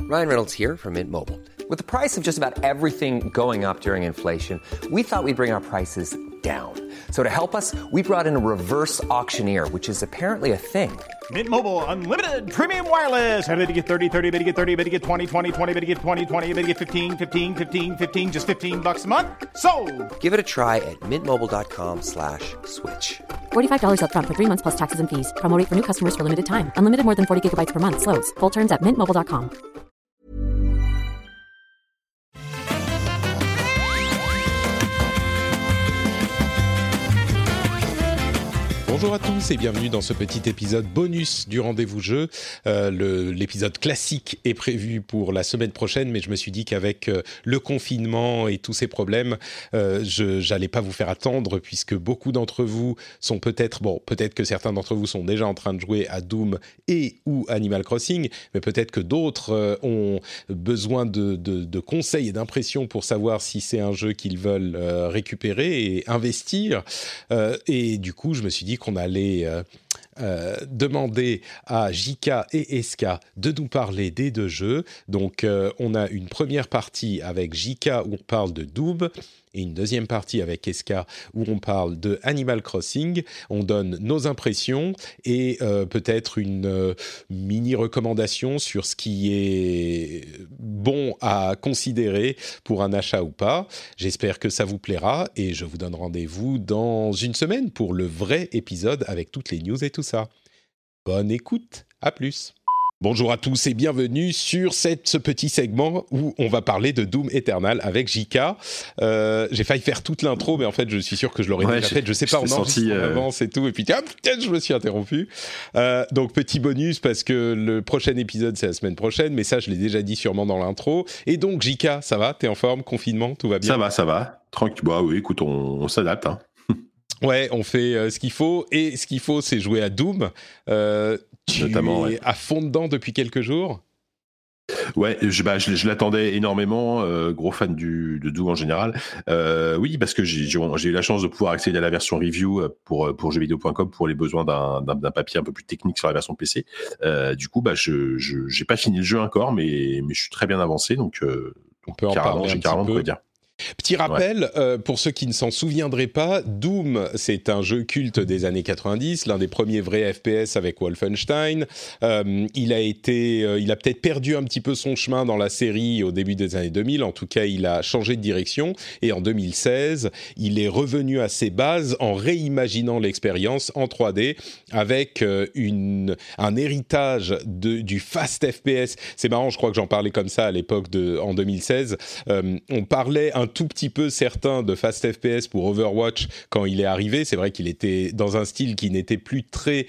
Ryan Reynolds here from Mint Mobile. With the price of just about everything going up during inflation, we thought we'd bring our prices down. So to help us, we brought in a reverse auctioneer, which is apparently a thing. Mint Mobile Unlimited Premium Wireless. How to get 30, 30, bit to get 30, bit to get 20, 20, 20, bit to get 20, 20, bit to get 15, 15, 15, 15, just $15 a month? Sold! Give it a try at mintmobile.com/switch. $45 up front for 3 months plus taxes and fees. Promo rate for new customers for limited time. Unlimited more than 40 gigabytes per month. Slows full terms at mintmobile.com. Bonjour à tous et bienvenue dans ce petit épisode bonus du Rendez-vous Jeu. L'épisode classique est prévu pour la semaine prochaine, mais je me suis dit qu'avec le confinement et tous ces problèmes, je n'allais pas vous faire attendre puisque beaucoup d'entre vous sont peut-être que certains d'entre vous sont déjà en train de jouer à Doom et ou Animal Crossing, mais peut-être que d'autres ont besoin de conseils et d'impressions pour savoir si c'est un jeu qu'ils veulent récupérer et investir. Et du coup, je me suis dit qu'on allait demander à Jika et Eska de nous parler des deux jeux. Donc, on a une première partie avec Jika où on parle de Doom et une deuxième partie avec Eska où on parle de Animal Crossing. On donne nos impressions et peut-être une mini recommandation sur ce qui est bon à considérer pour un achat ou pas. J'espère que ça vous plaira et je vous donne rendez-vous dans une semaine pour le vrai épisode avec toutes les news et tout ça. Bonne écoute, à plus. Bonjour à tous et bienvenue sur ce petit segment où on va parler de Doom Eternal avec Jika. J'ai failli faire toute l'intro, mais en fait, je suis sûr que je l'aurais déjà faite. Je sais pas, on enregistre en avance et tout. Et puis, peut-être je me suis interrompu. Donc, petit bonus parce que le prochain épisode, c'est la semaine prochaine. Mais ça, je l'ai déjà dit sûrement dans l'intro. Et donc, Jika, ça va ? T'es en forme ? Confinement ? Tout va bien ? Ça va. Tranquille. Bah oui, écoute, on s'adapte, hein. Ouais, on fait ce qu'il faut. Et ce qu'il faut, c'est jouer à Doom. Tu Notamment, es à fond dedans depuis quelques jours ? Ouais, je l'attendais énormément, gros fan de Doom en général. Oui, parce que j'ai eu la chance de pouvoir accéder à la version review pour jeuxvideo.com pour les besoins d'un papier un peu plus technique sur la version PC. Du coup, j'ai pas fini le jeu encore, mais je suis très bien avancé, donc on peut en parler un petit peu. Dire. Petit rappel, pour ceux qui ne s'en souviendraient pas, Doom, c'est un jeu culte des années 90, l'un des premiers vrais FPS avec Wolfenstein. Il a peut-être perdu un petit peu son chemin dans la série au début des années 2000. En tout cas, il a changé de direction. Et en 2016, il est revenu à ses bases en réimaginant l'expérience en 3D avec un héritage du fast FPS. C'est marrant, je crois que j'en parlais comme ça à l'époque en 2016. On parlait un tout petit peu certains de Fast FPS pour Overwatch quand il est arrivé. C'est vrai qu'il était dans un style qui n'était plus très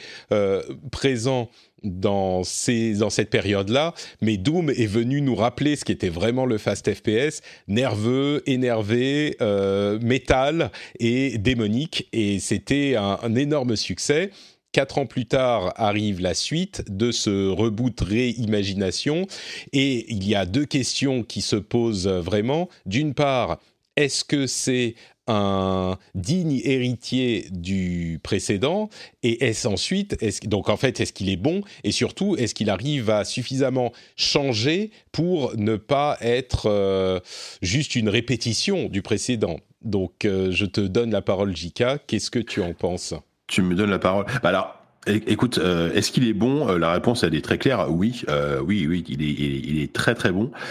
présent dans cette période-là, mais Doom est venu nous rappeler ce qui était vraiment le Fast FPS, nerveux, énervé, métal et démonique, et c'était un énorme succès. 4 ans plus tard arrive la suite de ce reboot réimagination et il y a deux questions qui se posent vraiment. D'une part, est-ce que c'est un digne héritier du précédent et est-ce qu'il est bon et surtout est-ce qu'il arrive à suffisamment changer pour ne pas être juste une répétition du précédent. Donc je te donne la parole Jika, qu'est-ce que tu en penses ? Tu me donnes la parole. Alors, écoute, est-ce qu'il est bon ? La réponse, elle est très claire. Oui, il est très très bon.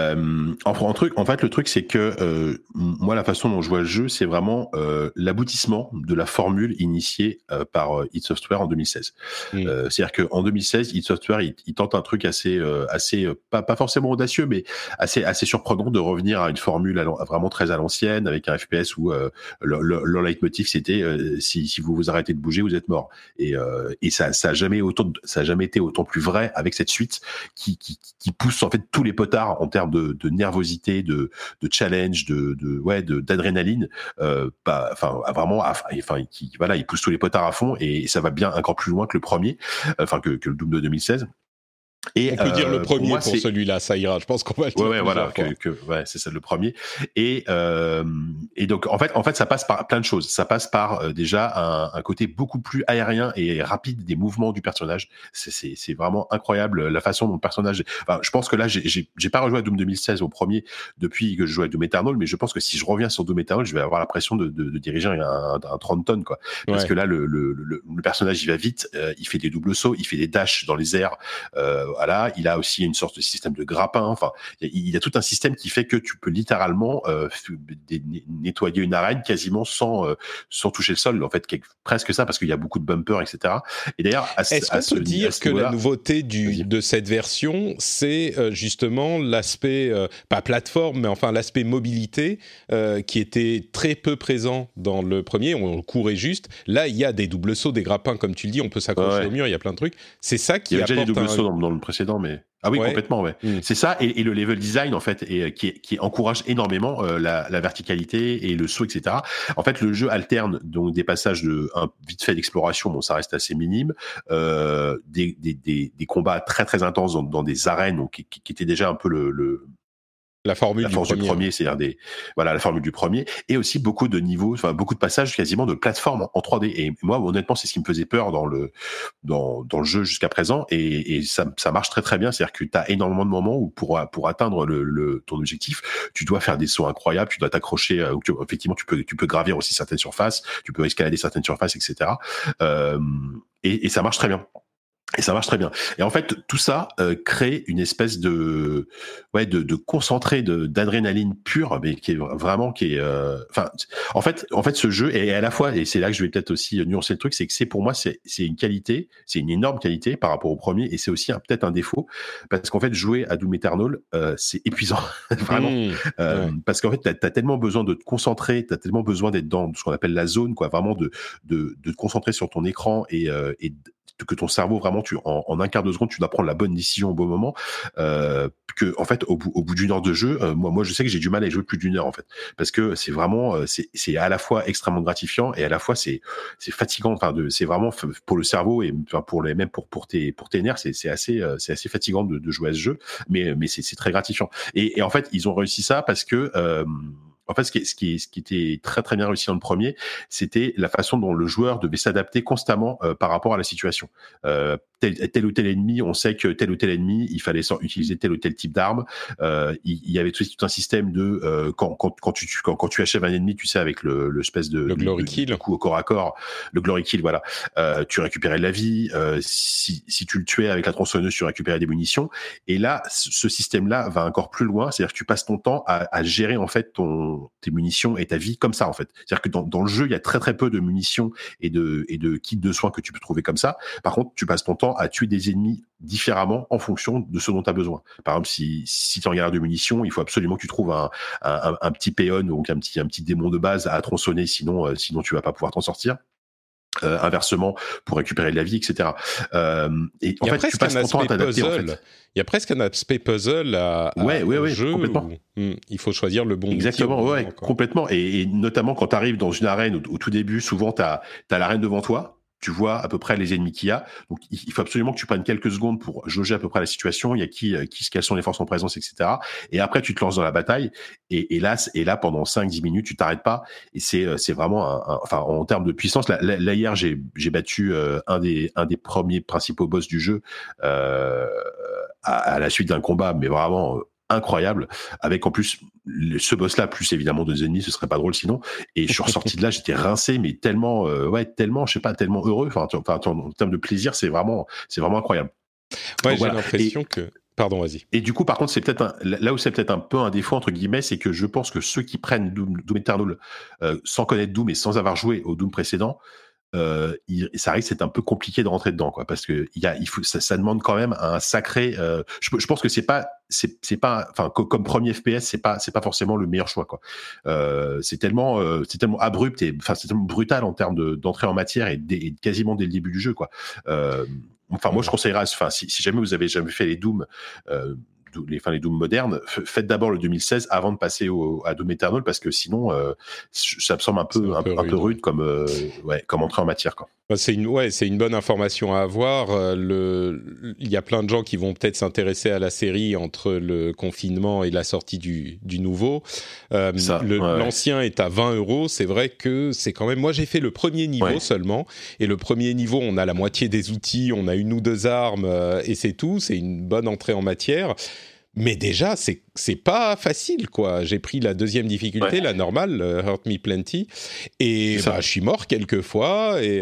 En fait, le truc, c'est que moi, la façon dont je vois le jeu, c'est vraiment l'aboutissement de la formule initiée par id Software en 2016. C'est-à-dire qu'en 2016, id Software, il tente un truc assez pas forcément audacieux, mais assez surprenant de revenir à une formule vraiment très à l'ancienne, avec un FPS où leur leitmotiv, c'était si vous vous arrêtez de bouger, vous êtes mort. Et ça a jamais été autant plus vrai avec cette suite qui pousse en fait tous les potards en termes de nervosité, de challenge, d'adrénaline. Il pousse tous les potards à fond et ça va bien encore plus loin que le premier, que le Doom de 2016. Et on peut dire le premier moi, pour celui-là, ça ira. Je pense qu'on va le dire. Ouais, voilà, c'est ça le premier. Et donc en fait, ça passe par plein de choses. Ça passe par déjà un côté beaucoup plus aérien et rapide des mouvements du personnage. C'est vraiment incroyable la façon dont le personnage. Enfin, je pense que là, j'ai pas rejoué à Doom 2016 au premier depuis que je joue à Doom Eternal, mais je pense que si je reviens sur Doom Eternal, je vais avoir l'impression de diriger un 30 tonnes, quoi. Parce que là, le personnage, il va vite, il fait des doubles sauts, il fait des dashs dans les airs. Voilà, il a aussi une sorte de système de grappin. Enfin, il y a tout un système qui fait que tu peux littéralement nettoyer une arène quasiment sans toucher le sol. En fait, presque ça, parce qu'il y a beaucoup de bumpers, etc. Et d'ailleurs, est-ce qu'on peut dire que la nouveauté de cette version, c'est justement l'aspect pas plateforme, mais enfin l'aspect mobilité qui était très peu présent dans le premier. On courait juste. Là, il y a des doubles sauts, des grappins, comme tu le dis. On peut s'accrocher au mur. Il y a plein de trucs. C'est ça qui apporte. Il y a déjà des doubles sauts dans le précédent, mais complètement, ouais. C'est ça, et le level design en fait, et qui encourage énormément la verticalité et le saut, etc. En fait, le jeu alterne donc des passages vite fait d'exploration, bon, ça reste assez minime, des combats très très intenses dans des arènes, donc qui étaient déjà un peu la formule du premier, c'est-à-dire la formule du premier, et aussi beaucoup de niveaux, enfin beaucoup de passages quasiment de plateforme en 3D. Et moi, honnêtement, c'est ce qui me faisait peur dans le jeu jusqu'à présent, et ça marche très très bien. C'est-à-dire que tu as énormément de moments où pour atteindre ton objectif, tu dois faire des sauts incroyables, tu dois t'accrocher. Effectivement, tu peux gravir aussi certaines surfaces, tu peux escalader certaines surfaces, etc. Et ça marche très bien. Et ça marche très bien. Et en fait, tout ça crée une espèce de concentré d'adrénaline pure, mais qui est vraiment en fait, ce jeu est à la fois, et c'est là que je vais peut-être aussi nuancer le truc, c'est que pour moi c'est une qualité, c'est une énorme qualité par rapport au premier, et c'est aussi peut-être un défaut, parce qu'en fait jouer à Doom Eternal c'est épuisant vraiment, parce qu'en fait t'as tellement besoin de te concentrer, t'as tellement besoin d'être dans ce qu'on appelle la zone, quoi, vraiment de te concentrer sur ton écran et que ton cerveau vraiment en un quart de seconde tu dois prendre la bonne décision au bon moment, que en fait au bout d'une heure de jeu, moi je sais que j'ai du mal à y jouer plus d'une heure en fait, parce que c'est vraiment c'est à la fois extrêmement gratifiant et à la fois c'est fatigant, enfin c'est vraiment pour le cerveau et enfin pour tes nerfs, c'est assez fatigant de jouer à ce jeu, mais c'est très gratifiant, et en fait ils ont réussi ça parce que en fait, ce qui était très très bien réussi dans le premier, c'était la façon dont le joueur devait s'adapter constamment par rapport à la situation. Tel ou tel ennemi, on sait que tel ou tel ennemi, il fallait utiliser tel ou tel type d'arme. Il y avait tout un système de quand tu achèves un ennemi, tu sais, avec l'espèce de le glory kill, le coup au corps à corps, le glory kill, voilà. Tu récupérais de la vie. Si tu le tuais avec la tronçonneuse, tu récupérais des munitions. Et là, ce système-là va encore plus loin. C'est-à-dire que tu passes ton temps à gérer en fait tes munitions et ta vie comme ça en fait. C'est-à-dire que dans le jeu, il y a très très peu de munitions et de kits de soins que tu peux trouver comme ça. Par contre, tu passes ton temps à tuer des ennemis différemment en fonction de ce dont tu as besoin. Par exemple, si tu regardes de munitions, il faut absolument que tu trouves un petit péon, donc un petit démon de base à tronçonner, sinon tu vas pas pouvoir t'en sortir. Inversement, pour récupérer de la vie, etc. Et en fait, tu passes ton temps à t'adapter. En fait. Il y a presque un aspect puzzle au jeu complètement. Il faut choisir le bon exactement, outil. Ouais, complètement. Et notamment quand tu arrives dans une arène au tout début, souvent tu as l'arène devant toi. Tu vois à peu près les ennemis qu'il y a. Donc, il faut absolument que tu prennes quelques secondes pour jauger à peu près la situation. Il y a quelles sont les forces en présence, etc. Et après, tu te lances dans la bataille. Et là, pendant 5-10 minutes, tu t'arrêtes pas. Et c'est vraiment enfin, en termes de puissance. Là hier, j'ai battu un des premiers principaux boss du jeu à la suite d'un combat, mais vraiment incroyable, avec en plus ce boss là plus évidemment 2 ennemis, ce serait pas drôle sinon, et je suis ressorti de là, j'étais rincé, mais tellement je sais pas, tellement heureux, en termes de plaisir, c'est vraiment incroyable. Ouais, donc, j'ai l'impression que pardon, vas-y. Et du coup, par contre, c'est peut-être là où c'est peut-être un peu un défaut entre guillemets, c'est que je pense que ceux qui prennent Doom Eternal sans connaître Doom et sans avoir joué au Doom précédent, ça risque d'être un peu compliqué de rentrer dedans, quoi, parce que ça demande quand même un sacré. Je pense que c'est pas, enfin, comme premier FPS, c'est pas forcément le meilleur choix, quoi. C'est tellement abrupt et enfin c'est tellement brutal en termes d'entrée en matière et quasiment dès le début du jeu, quoi. Enfin, moi, je conseillerais, enfin, si jamais vous avez jamais fait les Doom. Les Doom modernes, faites d'abord le 2016 avant de passer à Doom Eternal, parce que sinon ça me semble un peu rude comme entrée en matière, quoi. C'est une bonne information à avoir. Il y a plein de gens qui vont peut-être s'intéresser à la série entre le confinement et la sortie du nouveau. L'ancien est à 20 €. C'est vrai que c'est quand même... Moi, j'ai fait le premier niveau seulement. Et le premier niveau, on a la moitié des outils, on a 1 ou 2 armes et c'est tout. C'est une bonne entrée en matière. Mais déjà, c'est pas facile, quoi. J'ai pris la deuxième difficulté, la normale, Hurt Me Plenty, et je suis mort quelques fois. Et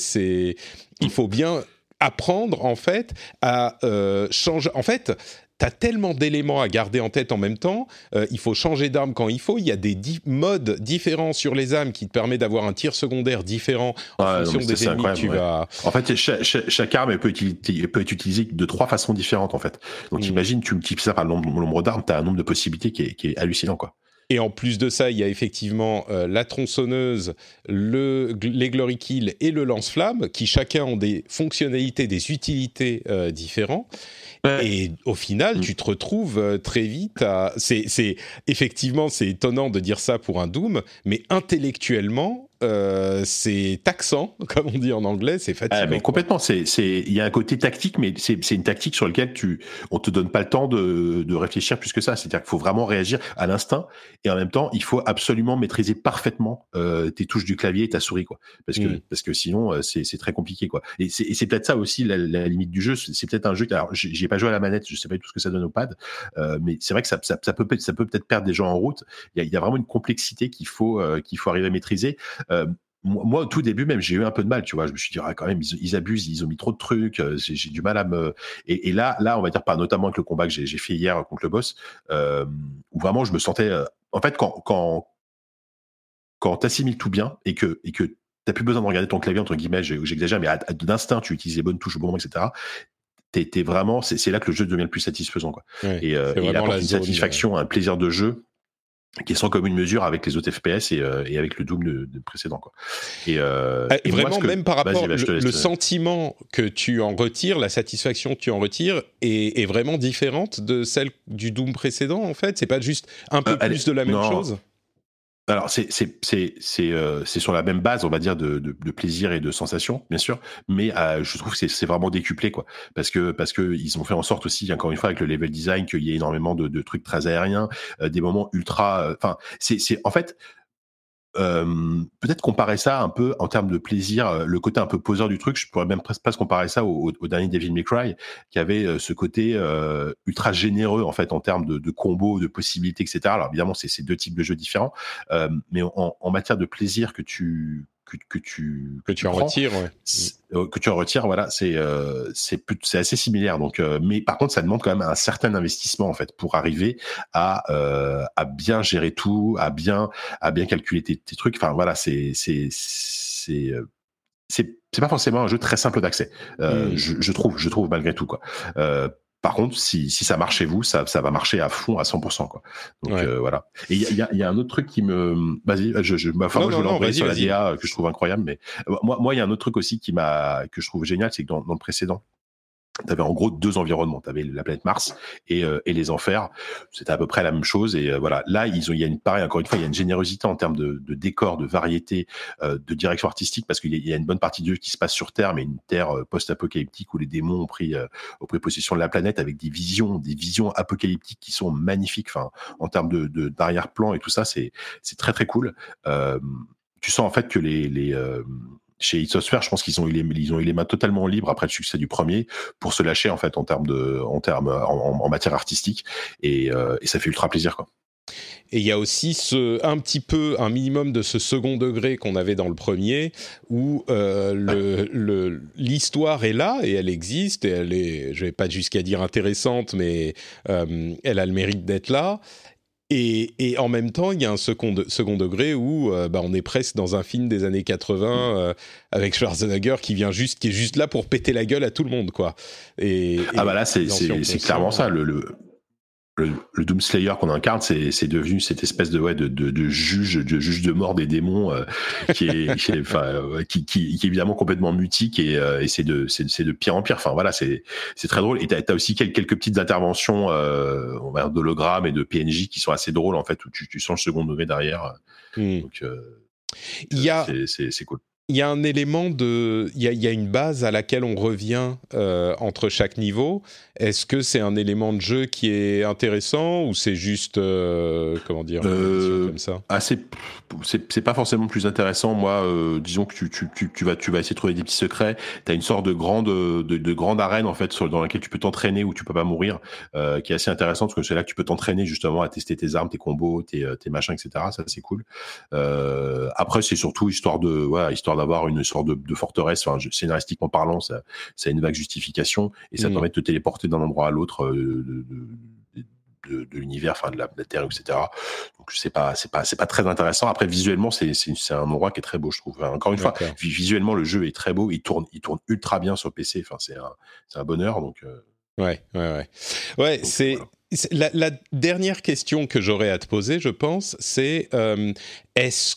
il faut bien apprendre, en fait, à changer. En fait, t'as tellement d'éléments à garder en tête en même temps. Il faut changer d'arme quand il faut. Il y a des modes différents sur les armes qui te permettent d'avoir un tir secondaire différent en fonction des ennemis que tu vas... En fait, chaque arme peut être utilisée de 3 façons différentes, en fait. Donc, imagine, tu multiplies ça par le nombre d'armes, t'as un nombre de possibilités qui est hallucinant, quoi. Et en plus de ça, il y a effectivement la tronçonneuse, les Glory Kills et le lance-flamme, qui chacun ont des fonctionnalités, des utilités différentes. Et au final, tu te retrouves très vite à... Effectivement, c'est étonnant de dire ça pour un Doom, mais intellectuellement... c'est taxant, comme on dit en anglais, c'est fatigant. Mais complètement, il y a un côté tactique, mais c'est une tactique sur laquelle on te donne pas le temps de réfléchir plus que ça. C'est-à-dire qu'il faut vraiment réagir à l'instinct, et en même temps, il faut absolument maîtriser parfaitement tes touches du clavier et ta souris, quoi. Parce que sinon, c'est très compliqué, quoi. Et c'est peut-être ça aussi la limite du jeu. C'est peut-être un jeu. Alors, j'ai pas joué à la manette, je sais pas tout ce que ça donne au pad, mais c'est vrai que ça peut peut-être perdre des gens en route. Il y a vraiment une complexité qu'il faut arriver à maîtriser. Moi, au tout début, même, j'ai eu un peu de mal, tu vois. Je me suis dit, quand même, ils abusent, ils ont mis trop de trucs. J'ai du mal à me. Et là, on va dire, notamment avec le combat que j'ai fait hier contre le boss, où vraiment, je me sentais. En fait, quand t'assimiles tout bien et que t'as plus besoin de regarder ton clavier, entre guillemets, j'exagère, mais d'instinct, tu utilises les bonnes touches au bon moment, etc. T'es vraiment. C'est là que le jeu devient le plus satisfaisant, quoi. Et il apporte une satisfaction, un plaisir de jeu qui est sans commune mesure avec les autres FPS et avec le Doom de précédent, quoi. Et vraiment, moi, même par rapport le sentiment que tu en retires, la satisfaction que tu en retires est vraiment différente de celle du Doom précédent, en fait. C'est pas juste un peu plus de la même chose. Alors c'est sur la même base, on va dire, de plaisir et de sensation, bien sûr, mais je trouve que c'est vraiment décuplé, quoi, parce que ils ont fait en sorte aussi, encore une fois, avec le level design, qu'il y ait énormément de trucs très aériens, des moments ultra, enfin c'est en fait peut-être comparer ça un peu en termes de plaisir, le côté un peu poseur du truc. Je pourrais même presque comparer ça au dernier Devil May Cry, qui avait ce côté ultra généreux, en fait, en termes de combos, de possibilités, etc. Alors évidemment, c'est 2 types de jeux différents, mais en matière de plaisir que tu en retires, que tu en retires, voilà, c'est assez similaire. Donc, mais par contre, ça demande quand même un certain investissement, en fait, pour arriver à bien gérer tout, à bien calculer tes trucs. Enfin voilà, c'est pas forcément un jeu très simple d'accès. Je trouve malgré tout, quoi. Par contre, si ça marche chez vous, ça va marcher à fond, à 100%, quoi. Donc voilà. Et il y a un autre truc qui me... Vas-y, je l'embraye sur la DA que je trouve incroyable, mais moi, il y a un autre truc aussi que je trouve génial, c'est que dans le précédent, t'avais en gros 2 environnements. T'avais la planète Mars et les enfers. C'était à peu près la même chose. Et voilà. Là, il y a encore une fois, il y a une générosité en termes de décor, de variété, de direction artistique, parce qu'il y a une bonne partie du jeu qui se passe sur Terre, mais une Terre post-apocalyptique où les démons ont pris possession de la planète avec des visions apocalyptiques qui sont magnifiques. Enfin, en termes d'arrière-plan et tout ça, c'est très très cool. Tu sens en fait que chez id Software, je pense qu'ils ont eu les mains totalement libres après le succès du premier pour se lâcher, en fait, en matière artistique, et ça fait ultra plaisir, quoi. Et il y a aussi un minimum de ce second degré qu'on avait dans le premier, où l'histoire est là et elle existe, et elle est, je vais pas jusqu'à dire intéressante, mais elle a le mérite d'être là. Et en même temps, il y a un second degré où on est presque dans un film des années 80 avec Schwarzenegger qui est juste là pour péter la gueule à tout le monde, quoi. Là, c'est clairement ça. Le Doom Slayer qu'on incarne, c'est devenu cette espèce de juge de mort des démons qui est évidemment complètement mutique, et c'est de pire en pire. Enfin voilà, c'est très drôle. Et t'as aussi quelques petites interventions on va dire d'hologrammes et de PNJ qui sont assez drôles, en fait, où tu sens le second degré derrière. Donc c'est cool. il y a un élément il y a une base à laquelle on revient entre chaque niveau. Est-ce que c'est un élément de jeu qui est intéressant ou c'est juste comment dire comme ça? C'est pas forcément plus intéressant. Moi, disons que tu vas essayer de trouver des petits secrets. T'as une sorte de grande arène en fait dans laquelle tu peux t'entraîner où tu peux pas mourir, qui est assez intéressante parce que c'est là que tu peux t'entraîner justement à tester tes armes, tes combos, tes machins, etc. Ça c'est cool. Après c'est surtout histoire d'avoir une sorte de forteresse. Enfin, scénaristiquement parlant, ça a une vague justification et ça permet de te téléporter d'un endroit à l'autre de l'univers, enfin de la Terre, etc. Donc c'est pas très intéressant. Après visuellement, c'est un endroit qui est très beau, je trouve. Enfin, encore une fois, visuellement le jeu est très beau, il tourne ultra bien sur PC. Enfin c'est un bonheur. Donc ouais. C'est voilà. La dernière question que j'aurais à te poser, je pense, c'est est-ce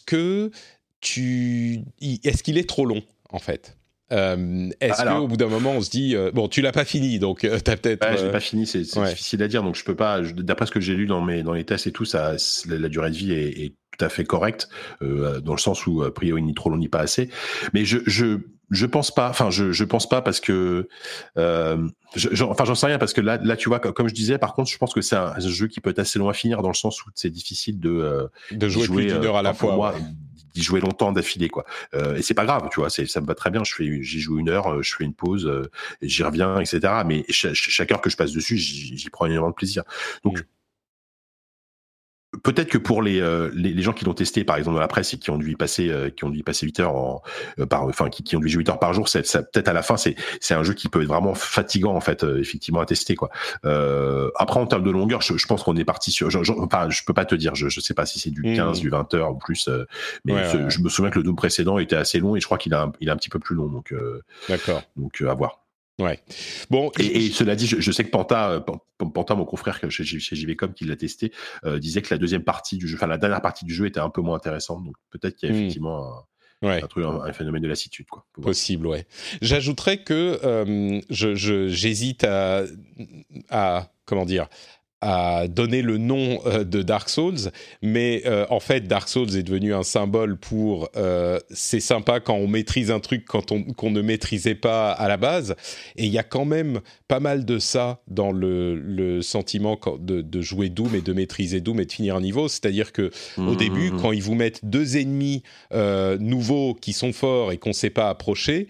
qu'il est trop long en fait? Est-ce qu'au bout d'un moment on se dit bon, tu l'as pas fini, donc t'as peut-être j'ai pas fini, c'est difficile à dire, donc je peux pas, d'après ce que j'ai lu dans les tests et tout, ça la durée de vie est tout à fait correcte, dans le sens où a priori ni trop long ni pas assez, mais je pense pas parce que j'en sais rien, parce que là tu vois, comme je disais, par contre je pense que c'est un jeu qui peut être assez long à finir, dans le sens où c'est difficile de jouer plus d'une heure à la fois. Moi, d'y jouer longtemps d'affilée, quoi. Et c'est pas grave, tu vois, ça me va très bien. J'y joue 1 heure, je fais une pause, et j'y reviens, etc. Mais chaque heure que je passe dessus, j'y prends énormément de plaisir. Donc peut-être que pour les gens qui l'ont testé, par exemple dans la presse, et qui ont dû y passer 8 heures qui ont dû jouer 8 heures par jour, ça peut-être à la fin c'est un jeu qui peut être vraiment fatigant en fait, effectivement à tester, quoi. Après en termes de longueur, je pense qu'on est parti sur, enfin je peux pas te dire, je sais pas si c'est du 15, du 20 heures ou plus, mais je me souviens que le Doom précédent était assez long et je crois qu'il a un petit peu plus long, donc d'accord. Donc à voir. Ouais. Bon. Et cela dit, je sais que Panta, mon confrère chez JVcom qui l'a testé, disait que la deuxième partie du jeu, enfin la dernière partie du jeu était un peu moins intéressante. Donc peut-être qu'il y a effectivement un phénomène de lassitude, quoi. Possible, ouais. J'ajouterais que j'hésite à comment dire, à donner le nom de Dark Souls, mais en fait Dark Souls est devenu un symbole pour c'est sympa quand on maîtrise un truc qu'on ne maîtrisait pas à la base, et il y a quand même pas mal de ça dans le sentiment de jouer Doom et de maîtriser Doom et de finir un niveau, c'est-à-dire que au début, quand ils vous mettent 2 ennemis nouveaux qui sont forts et qu'on ne sait pas approcher,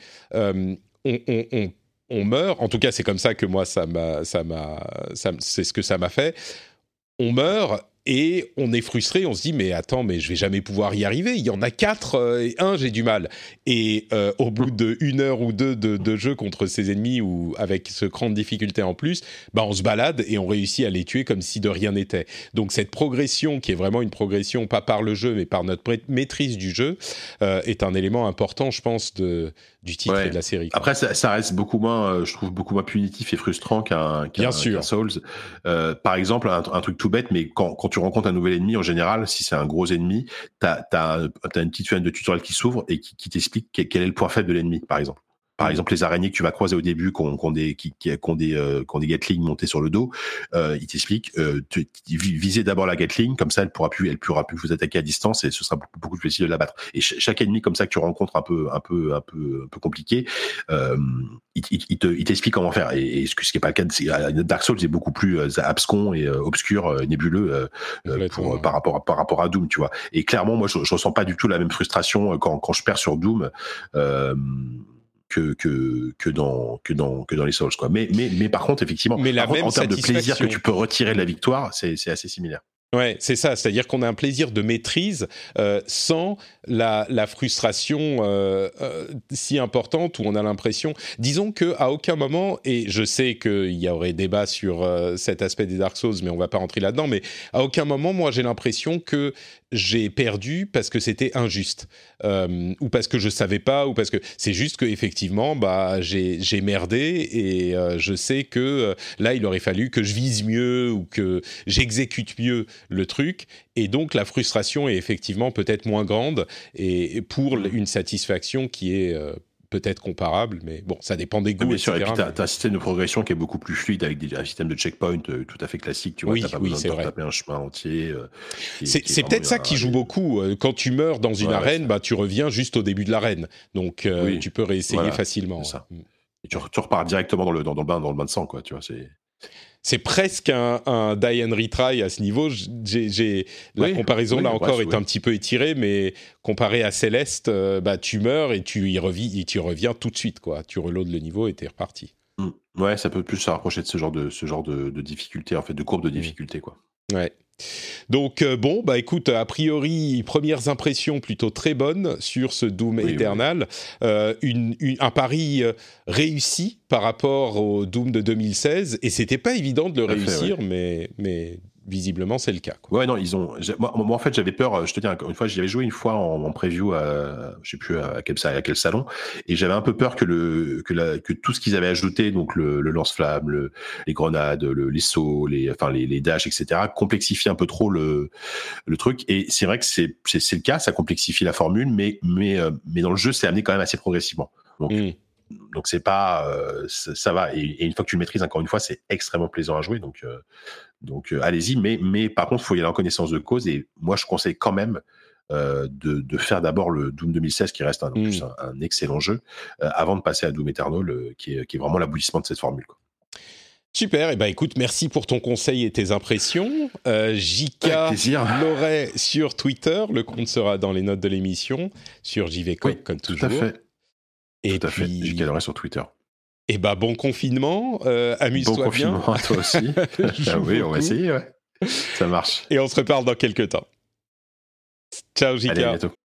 on meurt. En tout cas, c'est comme ça que moi, c'est ce que ça m'a fait. On meurt et on est frustré. On se dit, mais attends, mais je vais jamais pouvoir y arriver. Il y en a 4 et 1, j'ai du mal. Et au bout d'1 heure ou 2 de jeu contre ces ennemis, ou avec ce cran de difficulté en plus, on se balade et on réussit à les tuer comme si de rien n'était. Donc cette progression, qui est vraiment une progression pas par le jeu, mais par notre maîtrise du jeu, est un élément important, je pense, du titre et de la série. Après, ça reste beaucoup moins, je trouve, beaucoup moins punitif et frustrant qu'un Souls. Par exemple, un truc tout bête, mais quand tu rencontres un nouvel ennemi, en général, si c'est un gros ennemi, t'as une petite fenêtre de tutoriel qui s'ouvre et qui t'explique quel est le point faible de l'ennemi, par exemple. Par exemple, les araignées que tu vas croiser au début, qui ont des Gatling montés sur le dos, il t'explique, visez d'abord la Gatling, comme ça elle pourra plus vous attaquer à distance et ce sera beaucoup plus facile de l'abattre. Et chaque ennemi comme ça que tu rencontres un peu compliqué, il t'explique comment faire. Et ce qui est pas le cas de Dark Souls, est beaucoup plus abscon et obscur, nébuleux par rapport à Doom, tu vois. Et clairement, moi, je ressens pas du tout la même frustration quand je perds sur Doom. Que dans les Souls, quoi. Mais par contre, effectivement, en termes de plaisir que tu peux retirer de la victoire, c'est assez similaire. Ouais, c'est ça. C'est-à-dire qu'on a un plaisir de maîtrise sans la frustration si importante, où on a l'impression... Disons qu'à aucun moment, et je sais qu'il y aurait débat sur cet aspect des Dark Souls, mais on va pas rentrer là-dedans, mais à aucun moment, moi, j'ai l'impression que j'ai perdu parce que c'était injuste, ou parce que je savais pas, ou parce que... C'est juste qu'effectivement, j'ai merdé, et je sais que là, il aurait fallu que je vise mieux, ou que j'exécute mieux le truc, et donc la frustration est effectivement peut-être moins grande, et pour une satisfaction qui est peut-être comparable, mais bon, ça dépend des goûts, bien sûr, etc. Et puis t'as un système de progression qui est beaucoup plus fluide avec un système de checkpoint tout à fait classique. Tu vois, t'as pas besoin de taper un chemin entier. C'est peut-être ça qui joue beaucoup. Quand tu meurs dans une arène, tu reviens juste au début de l'arène, donc tu peux réessayer facilement. C'est ça. Et tu repars directement dans le bain de sang, quoi. Tu vois, c'est presque un die and retry à ce niveau. La comparaison là encore est un petit peu étirée, mais comparé à Céleste, tu meurs et tu reviens tout de suite, quoi. Tu reloads le niveau et t'es reparti. Ouais, ça peut plus se rapprocher de ce genre de difficulté, en fait, de courbe de difficulté, quoi. Ouais. Donc écoute, a priori, premières impressions plutôt très bonnes sur ce Doom Eternal. Un pari réussi par rapport au Doom de 2016, et c'était pas évident de le réussir, mais visiblement c'est le cas, quoi. Ouais, non, moi en fait j'avais peur, je te dis une fois, j'y avais joué une fois en preview je sais plus à quel salon, et j'avais un peu peur que tout ce qu'ils avaient ajouté, donc le lance-flamme, les grenades, les sauts, les dashs, etc., complexifie un peu trop le truc. Et c'est vrai que c'est le cas, ça complexifie la formule, mais dans le jeu c'est amené quand même assez progressivement. Donc c'est pas ça va, et une fois que tu le maîtrises, encore une fois, c'est extrêmement plaisant à jouer, donc allez-y, mais par contre il faut y aller en connaissance de cause, et moi je conseille quand même de faire d'abord le Doom 2016 qui reste un excellent jeu, avant de passer à Doom Eternal, qui est vraiment l'aboutissement de cette formule, quoi. Super, et écoute, merci pour ton conseil et tes impressions. JK l'aurait sur Twitter, le compte sera dans les notes de l'émission, sur JVCode comme toujours. Tout à fait, JK l'aurait sur Twitter. Et bon confinement, amuse-toi bien. Bon confinement à toi aussi. Oui, on va essayer, ouais. Ça marche. Et on se reparle dans quelques temps. Ciao, JK. Allez, à bientôt.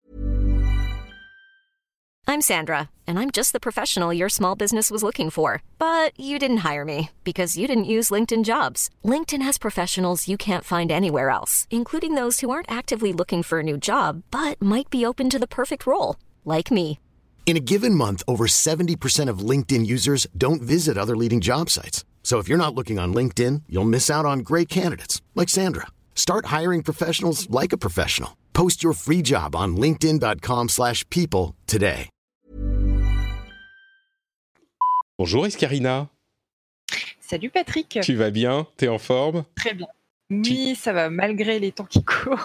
I'm Sandra, and I'm just the professional your small business was looking for. But you didn't hire me, because you didn't use LinkedIn Jobs. LinkedIn has professionals you can't find anywhere else, including those who aren't actively looking for a new job, but might be open to the perfect role, like me. In a given month, over 70% of LinkedIn users don't visit other leading job sites. So if you're not looking on LinkedIn, you'll miss out on great candidates like Sandra. Start hiring professionals like a professional. Post your free job on linkedin.com/people today. Bonjour Escarina. Salut Patrick. Tu vas bien? T'es en forme? Très bien. Oui, ça va, malgré les temps qui courent.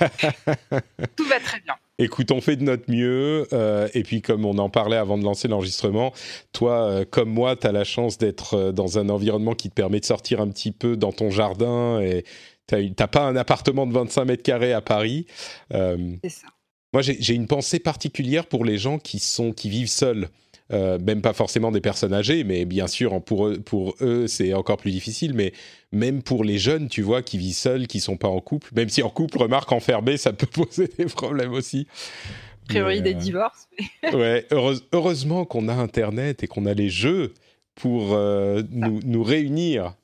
Tout va très bien. Écoute, on fait de notre mieux, et puis comme on en parlait avant de lancer l'enregistrement, toi, comme moi, tu as la chance d'être dans un environnement qui te permet de sortir un petit peu dans ton jardin, et t'as pas un appartement de 25 mètres carrés à Paris. C'est ça. Moi, j'ai une pensée particulière pour les gens qui vivent seuls. Même pas forcément des personnes âgées, mais bien sûr, pour eux, c'est encore plus difficile, mais même pour les jeunes, tu vois, qui vivent seuls, qui sont pas en couple, même si en couple, remarque, enfermé, ça peut poser des problèmes aussi. A priori, des divorces. Ouais, heureusement qu'on a Internet et qu'on a les jeux pour nous réunir.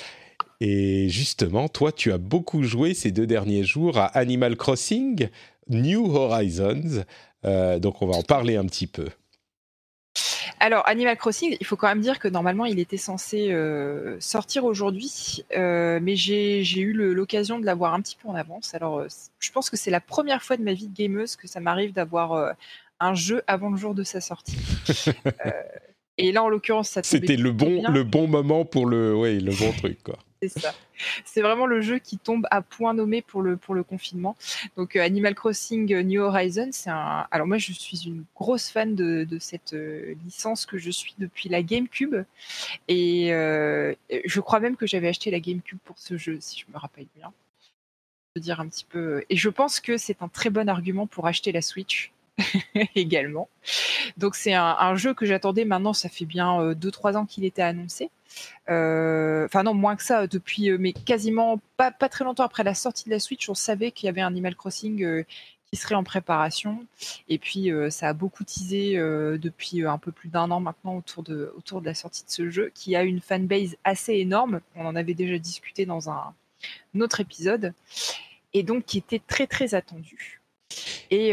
Et justement, toi, tu as beaucoup joué ces 2 derniers jours à Animal Crossing New Horizons, donc on va en parler un petit peu. Alors, Animal Crossing, il faut quand même dire que normalement, il était censé sortir aujourd'hui, mais j'ai eu l'occasion de l'avoir un petit peu en avance. Alors, je pense que c'est la première fois de ma vie de gameuse que ça m'arrive d'avoir un jeu avant le jour de sa sortie. Et là, en l'occurrence, ça tombait c'était le bon moment pour le bon truc, quoi. C'est ça. C'est vraiment le jeu qui tombe à point nommé pour le confinement. Donc Animal Crossing New Horizons, alors moi je suis une grosse fan de cette licence que je suis depuis la GameCube, et je crois même que j'avais acheté la GameCube pour ce jeu, si je me rappelle bien. Je veux dire un petit peu. Et je pense que c'est un très bon argument pour acheter la Switch. Également. Donc c'est un jeu que j'attendais maintenant, ça fait bien 2-3 ans qu'il était annoncé. Enfin non, moins que ça, depuis, mais quasiment pas très longtemps après la sortie de la Switch, on savait qu'il y avait un Animal Crossing qui serait en préparation. Et puis ça a beaucoup teasé depuis un peu plus d'1 an maintenant autour de la sortie de ce jeu, qui a une fanbase assez énorme. On en avait déjà discuté dans un autre épisode, et donc qui était très très attendu. Et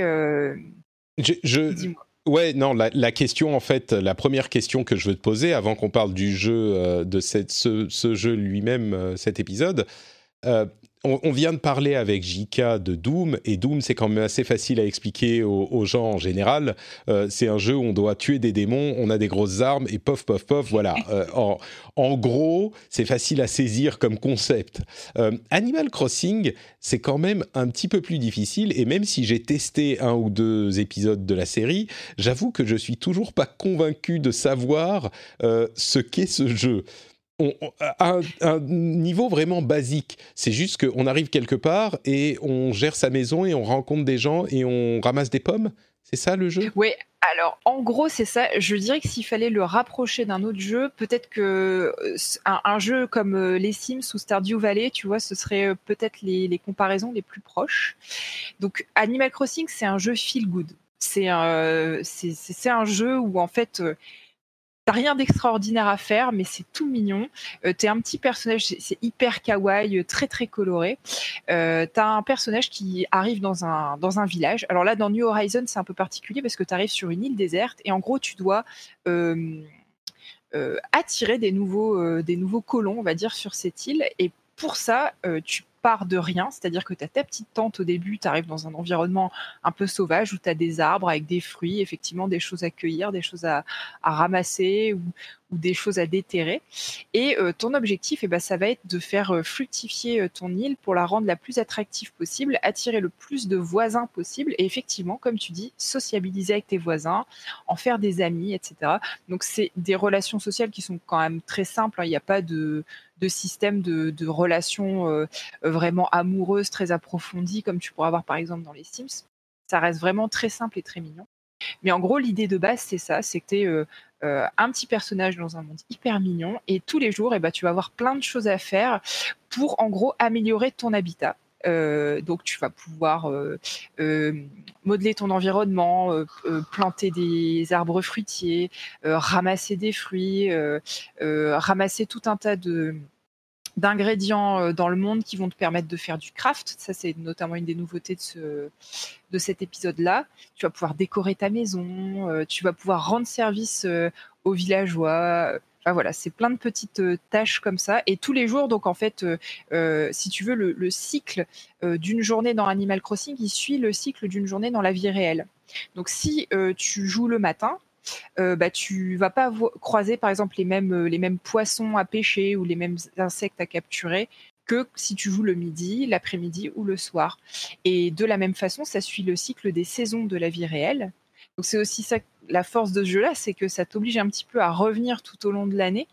dis-moi. Ouais, non, la question, en fait, la première question que je veux te poser, avant qu'on parle du jeu, de ce jeu lui-même, cet épisode, on vient de parler avec JK de Doom, et Doom, c'est quand même assez facile à expliquer aux gens en général. C'est un jeu où on doit tuer des démons, on a des grosses armes, et pof, pof, pof, voilà. En gros, c'est facile à saisir comme concept. Animal Crossing, c'est quand même un petit peu plus difficile, et même si j'ai testé 1 ou 2 épisodes de la série, j'avoue que je suis toujours pas convaincu de savoir ce qu'est ce jeu. À un niveau vraiment basique, c'est juste qu'on arrive quelque part et on gère sa maison et on rencontre des gens et on ramasse des pommes. C'est ça le jeu ? Oui, alors en gros c'est ça. Je dirais que s'il fallait le rapprocher d'un autre jeu, peut-être que un jeu comme les Sims ou Stardew Valley, tu vois, ce serait peut-être les comparaisons les plus proches. Donc Animal Crossing, c'est un jeu feel good. C'est un jeu où en fait t'as rien d'extraordinaire à faire, mais c'est tout mignon. T'es un petit personnage, c'est hyper kawaii, très très coloré. T'as un personnage qui arrive dans un village. Alors là, dans New Horizons, c'est un peu particulier parce que t'arrives sur une île déserte et en gros, tu dois attirer des nouveaux colons, on va dire, sur cette île. Et pour ça, tu pars de rien, c'est-à-dire que tu as ta petite tente au début, tu arrives dans un environnement un peu sauvage où tu as des arbres avec des fruits, effectivement des choses à cueillir, des choses à ramasser ou des choses à déterrer. Et ton objectif, ça va être de faire fructifier ton île pour la rendre la plus attractive possible, attirer le plus de voisins possible et effectivement, comme tu dis, sociabiliser avec tes voisins, en faire des amis, etc. Donc c'est des relations sociales qui sont quand même très simples, hein. Il n'y a pas de système de relations vraiment amoureuses, très approfondies, comme tu pourras avoir par exemple dans les Sims. Ça reste vraiment très simple et très mignon. Mais en gros, l'idée de base, c'est ça, c'est que tu es un petit personnage dans un monde hyper mignon et tous les jours, tu vas avoir plein de choses à faire pour, en gros, améliorer ton habitat. Donc, tu vas pouvoir modeler ton environnement, planter des arbres fruitiers, ramasser des fruits, ramasser tout un tas d'ingrédients dans le monde qui vont te permettre de faire du craft. Ça, c'est notamment une des nouveautés de cet épisode-là. Tu vas pouvoir décorer ta maison, tu vas pouvoir rendre service aux villageois. Enfin, voilà, c'est plein de petites tâches comme ça. Et tous les jours, donc en fait, si tu veux, le cycle d'une journée dans Animal Crossing, il suit le cycle d'une journée dans la vie réelle. Donc si tu joues le matin, tu vas pas croiser par exemple les mêmes poissons à pêcher ou les mêmes insectes à capturer que si tu joues le midi, l'après-midi ou le soir. Et de la même façon, ça suit le cycle des saisons de la vie réelle. Donc c'est aussi ça, la force de ce jeu-là, c'est que ça t'oblige un petit peu à revenir tout au long de l'année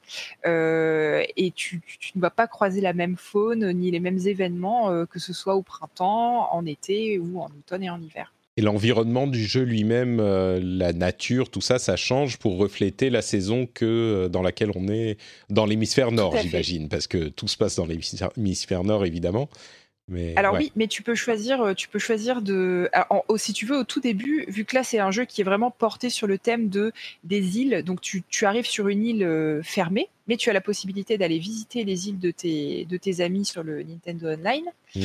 et tu ne vas pas croiser la même faune ni les mêmes événements que ce soit au printemps, en été ou en automne et en hiver. Et l'environnement du jeu lui-même, la nature, tout ça, ça change pour refléter la saison dans laquelle on est dans l'hémisphère nord, j'imagine, parce que tout se passe dans l'hémisphère nord, évidemment. Mais, alors oui, mais tu peux choisir de... Alors, si tu veux, au tout début, vu que là, c'est un jeu qui est vraiment porté sur le thème des îles, donc tu arrives sur une île fermée, mais tu as la possibilité d'aller visiter les îles de tes amis sur le Nintendo Online.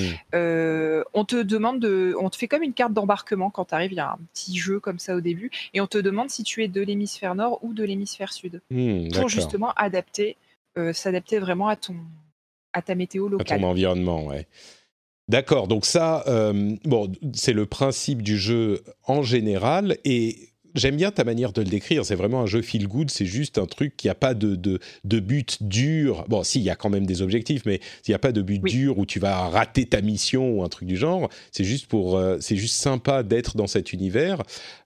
On te fait comme une carte d'embarquement quand tu arrives, il y a un petit jeu comme ça au début, et on te demande si tu es de l'hémisphère nord ou de l'hémisphère sud, pour justement s'adapter vraiment à ta météo locale. À ton environnement, ouais. D'accord, donc ça, c'est le principe du jeu en général, et j'aime bien ta manière de le décrire, c'est vraiment un jeu feel good, c'est juste un truc qui n'a pas de but dur. Bon, si, il y a quand même des objectifs, mais il n'y a pas de but dur où tu vas rater ta mission ou un truc du genre, c'est juste sympa d'être dans cet univers.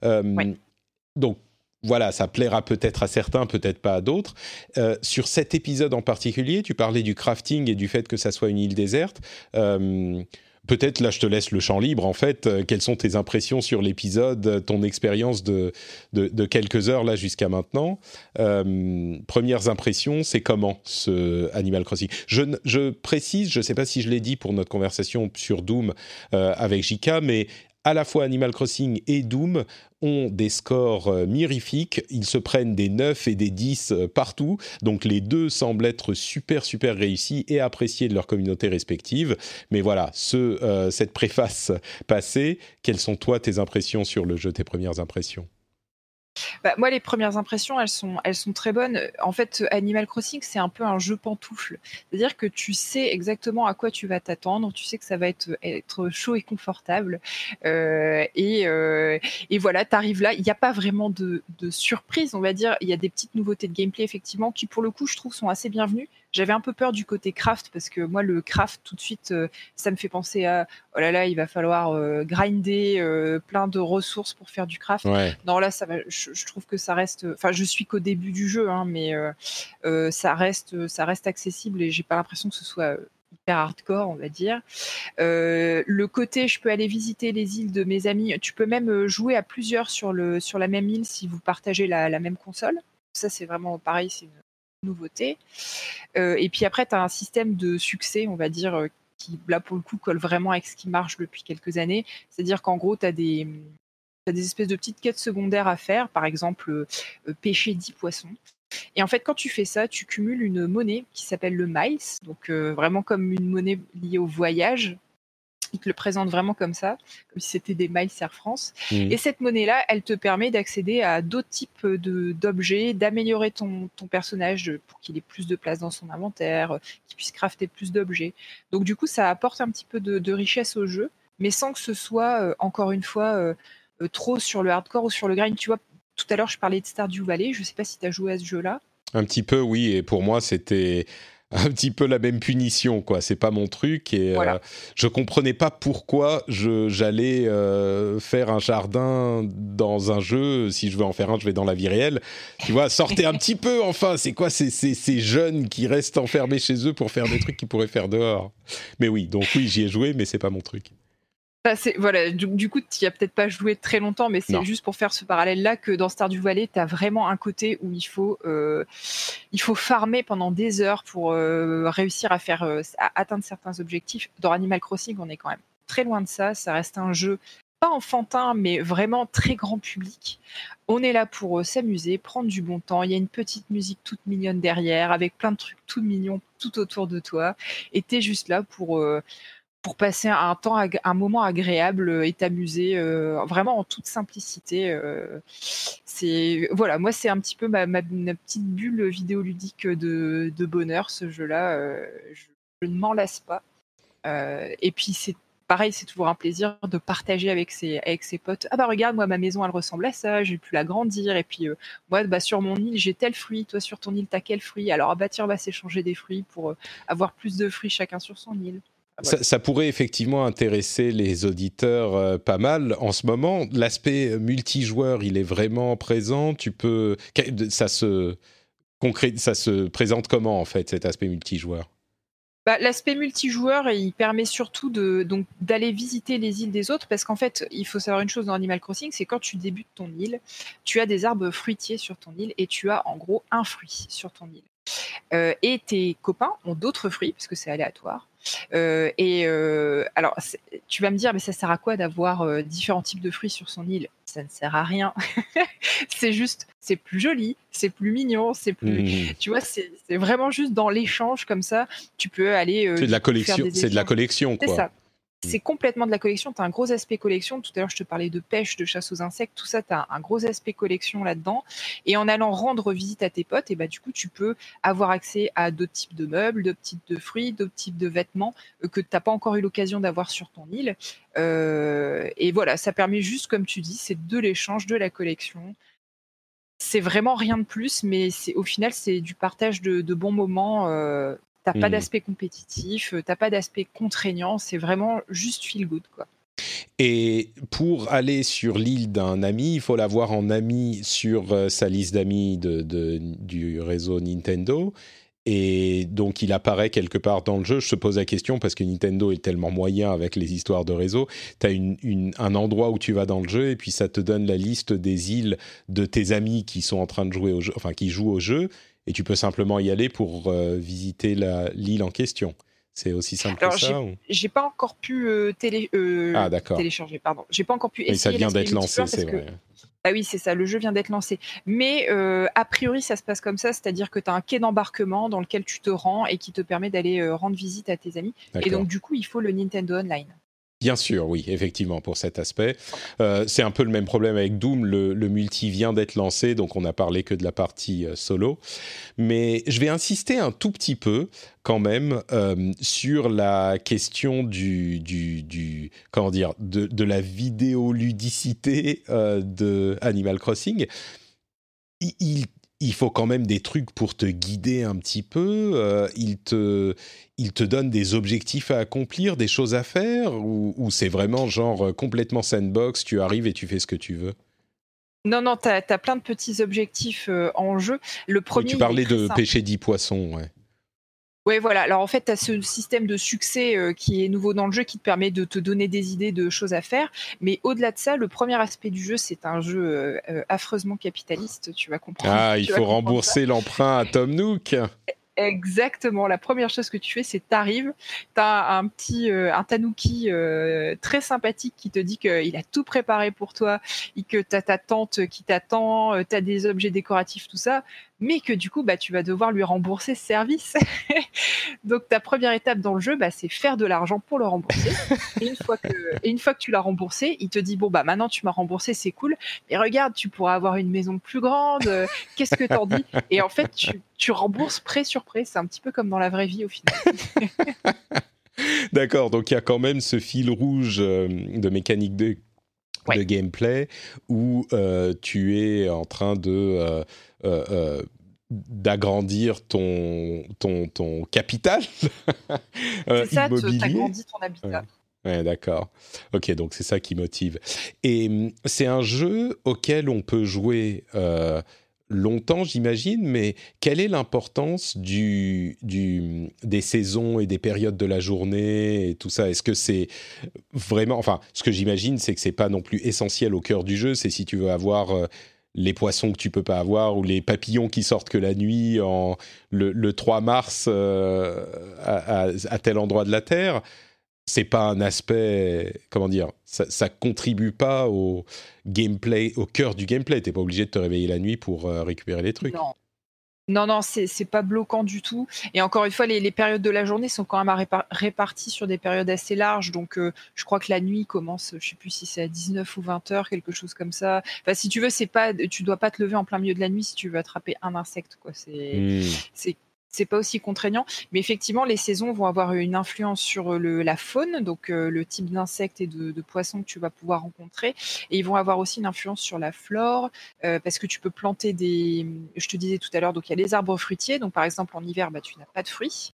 Donc, voilà, ça plaira peut-être à certains, peut-être pas à d'autres. Sur cet épisode en particulier, tu parlais du crafting et du fait que ça soit une île déserte. Peut-être, là, je te laisse le champ libre, en fait. Quelles sont tes impressions sur l'épisode, ton expérience de quelques heures, là, jusqu'à maintenant? Premières impressions, c'est comment, ce Animal Crossing? Je précise, je ne sais pas si je l'ai dit pour notre conversation sur Doom avec JK, mais à la fois Animal Crossing et Doom ont des scores mirifiques. Ils se prennent des 9 et des 10 partout. Donc les deux semblent être super, super réussis et appréciés de leur communauté respective. Mais voilà, cette préface passée, quelles sont toi tes impressions sur le jeu, tes premières impressions? Moi, les premières impressions, elles sont très bonnes. En fait, Animal Crossing, c'est un peu un jeu pantoufle. C'est-à-dire que tu sais exactement à quoi tu vas t'attendre. Tu sais que ça va être chaud et confortable. Et voilà, t'arrives là. Il n'y a pas vraiment de surprise, on va dire. Il y a des petites nouveautés de gameplay, effectivement, qui, pour le coup, je trouve, sont assez bienvenues. J'avais un peu peur du côté craft parce que moi, le craft, tout de suite, ça me fait penser à oh là là, il va falloir grinder plein de ressources pour faire du craft. Ouais. Non, là, ça va. Je trouve que ça reste. Enfin, je suis qu'au début du jeu, hein, mais ça reste accessible et j'ai pas l'impression que ce soit hyper hardcore, on va dire. Le côté, je peux aller visiter les îles de mes amis. Tu peux même jouer à plusieurs sur la même île si vous partagez la même console. Ça, c'est vraiment pareil, c'est une nouveauté. Et puis après, tu as un système de succès, on va dire, qui, là, pour le coup, colle vraiment avec ce qui marche depuis quelques années. C'est-à-dire qu'en gros, tu as des espèces de petites quêtes secondaires à faire, par exemple, pêcher 10 poissons. Et en fait, quand tu fais ça, tu cumules une monnaie qui s'appelle le miles, donc vraiment comme une monnaie liée au voyage. Ils te le présentent vraiment comme ça, comme si c'était des miles Air France. Et cette monnaie-là, elle te permet d'accéder à d'autres types d'objets, d'améliorer ton personnage pour qu'il ait plus de place dans son inventaire, qu'il puisse crafter plus d'objets. Donc du coup, ça apporte un petit peu de richesse au jeu, mais sans que ce soit, encore une fois, trop sur le hardcore ou sur le grind. Tu vois, tout à l'heure, je parlais de Stardew Valley. Je ne sais pas si tu as joué à ce jeu-là. Un petit peu, oui. Et pour moi, c'était un petit peu la même punition, quoi. C'est pas mon truc et Voilà. Je comprenais pas pourquoi j'allais faire un jardin dans un jeu. Si je veux en faire un, je vais dans la vie réelle. Tu vois, sortez un petit peu, enfin. C'est quoi ces jeunes qui restent enfermés chez eux pour faire des trucs qu'ils pourraient faire dehors? Mais oui, donc oui, j'y ai joué, mais c'est pas mon truc. Voilà, du coup, tu n'y as peut-être pas joué très longtemps, mais c'est Non. juste pour faire ce parallèle-là que dans Stardew Valley, tu as vraiment un côté où il faut farmer pendant des heures pour réussir à atteindre certains objectifs. Dans Animal Crossing, on est quand même très loin de ça. Ça reste un jeu pas enfantin, mais vraiment très grand public. On est là pour s'amuser, prendre du bon temps. Il y a une petite musique toute mignonne derrière, avec plein de trucs tout mignons tout autour de toi. Et tu es juste là pour passer un moment agréable et t'amuser vraiment en toute simplicité. Moi, c'est un petit peu ma petite bulle vidéoludique de bonheur, ce jeu-là. Je ne m'en lasse pas. Et puis, c'est pareil, c'est toujours un plaisir de partager avec ses potes. Ah bah regarde, moi, ma maison, elle ressemble à ça, j'ai pu l'agrandir. Et puis, moi, sur mon île, j'ai tel fruit. Toi, sur ton île, t'as quel fruit? Alors, tiens, on va s'échanger des fruits pour avoir plus de fruits chacun sur son île. Ça pourrait effectivement intéresser les auditeurs pas mal. En ce moment, l'aspect multijoueur, il est vraiment présent. Ça se présente comment, en fait, cet aspect multijoueur? L'aspect multijoueur, il permet surtout d'aller visiter les îles des autres, parce qu'en fait, il faut savoir une chose dans Animal Crossing, c'est quand tu débutes ton île, tu as des arbres fruitiers sur ton île et tu as en gros un fruit sur ton île. Et tes copains ont d'autres fruits, parce que c'est aléatoire. Alors, tu vas me dire, mais ça sert à quoi d'avoir différents types de fruits sur son île? Ça ne sert à rien. C'est plus joli, c'est plus mignon, c'est plus. Tu vois, c'est vraiment juste dans l'échange comme ça. Tu peux aller. C'est de la collection. C'est de la collection, quoi. C'est ça. C'est complètement de la collection. Tu as un gros aspect collection. Tout à l'heure, je te parlais de pêche, de chasse aux insectes. Tout ça, tu as un gros aspect collection là-dedans. Et en allant rendre visite à tes potes, et du coup, tu peux avoir accès à d'autres types de meubles, d'autres types de fruits, d'autres types de vêtements que tu n'as pas encore eu l'occasion d'avoir sur ton île. Et voilà, ça permet juste, comme tu dis, c'est de l'échange, de la collection. C'est vraiment rien de plus, mais au final, c'est du partage de bons moments. T'as pas d'aspect compétitif, t'as pas d'aspect contraignant, c'est vraiment juste feel good, quoi. Et pour aller sur l'île d'un ami, il faut l'avoir en ami sur sa liste d'amis du réseau Nintendo. Et donc, il apparaît quelque part dans le jeu. Je te pose la question parce que Nintendo est tellement moyen avec les histoires de réseau. Tu as un endroit où tu vas dans le jeu et puis ça te donne la liste des îles de tes amis qui sont en train de jouer au jeu, enfin qui jouent au jeu. Et tu peux simplement y aller pour visiter l'île en question. C'est aussi simple que ça. J'ai pas encore pu télécharger, pardon. J'ai pas encore pu essayer. Mais ça vient d'être lancé, c'est vrai. Ah oui, c'est ça, le jeu vient d'être lancé. Mais a priori, ça se passe comme ça, c'est-à-dire que tu as un quai d'embarquement dans lequel tu te rends et qui te permet d'aller rendre visite à tes amis. D'accord. Et donc, du coup, il faut le Nintendo Online. Bien sûr, oui, effectivement, pour cet aspect. C'est un peu le même problème avec Doom. Le multi vient d'être lancé, donc on n'a parlé que de la partie solo. Mais je vais insister un tout petit peu, quand même, sur la question comment dire, de la vidéoludicité de Animal Crossing. Il faut quand même des trucs pour te guider un petit peu. Il te donne des objectifs à accomplir, des choses à faire, ou c'est vraiment genre complètement sandbox, tu arrives et tu fais ce que tu veux? Non, t'as plein de petits objectifs en jeu. Le premier, tu parlais de pêcher 10 poissons, ouais. Oui, voilà. Alors en fait, tu as ce système de succès qui est nouveau dans le jeu, qui te permet de te donner des idées de choses à faire. Mais au-delà de ça, le premier aspect du jeu, c'est un jeu affreusement capitaliste. Tu vas comprendre. Ah, il faut rembourser l'emprunt à Tom Nook. Exactement. La première chose que tu fais, c'est t'arrives, t'as un tanuki très sympathique qui te dit qu'il a tout préparé pour toi et que t'as ta tante qui t'attend, t'as des objets décoratifs, tout ça, mais que du coup, tu vas devoir lui rembourser ce service. Donc ta première étape dans le jeu, c'est faire de l'argent pour le rembourser. Et une fois que tu l'as remboursé, il te dit bon maintenant tu m'as remboursé, c'est cool. Mais regarde, tu pourras avoir une maison plus grande. Qu'est-ce que t'en dis? Et en fait, tu rembourses prêt sur prêt. C'est un petit peu comme dans la vraie vie au final. D'accord, donc il y a quand même ce fil rouge de mécanique de gameplay où tu es en train de d'agrandir ton capital c'est ça, immobilier. t'agrandis ton habitat. Ouais, d'accord. Ok, donc c'est ça qui motive. Et c'est un jeu auquel on peut jouer longtemps, j'imagine, mais quelle est l'importance des saisons et des périodes de la journée et tout ça? Est-ce que c'est vraiment... Enfin, ce que j'imagine, c'est que c'est pas non plus essentiel au cœur du jeu, c'est si tu veux avoir... les poissons que tu peux pas avoir ou les papillons qui sortent que la nuit le 3 mars à tel endroit de la Terre. C'est pas un aspect, comment dire, ça contribue pas au gameplay, au cœur du gameplay. T'es pas obligé de te réveiller la nuit pour récupérer les trucs. Non, c'est pas bloquant du tout. Et encore une fois, les périodes de la journée sont quand même réparties sur des périodes assez larges. Donc, je crois que la nuit commence, je sais plus si c'est à 19 ou 20 heures, quelque chose comme ça. Enfin, si tu veux, tu dois pas te lever en plein milieu de la nuit si tu veux attraper un insecte, quoi. C'est pas aussi contraignant, mais effectivement, les saisons vont avoir une influence sur la faune, donc le type d'insectes et de poissons que tu vas pouvoir rencontrer, et ils vont avoir aussi une influence sur la flore, parce que tu peux planter je te disais tout à l'heure, donc il y a les arbres fruitiers, donc par exemple en hiver, tu n'as pas de fruits.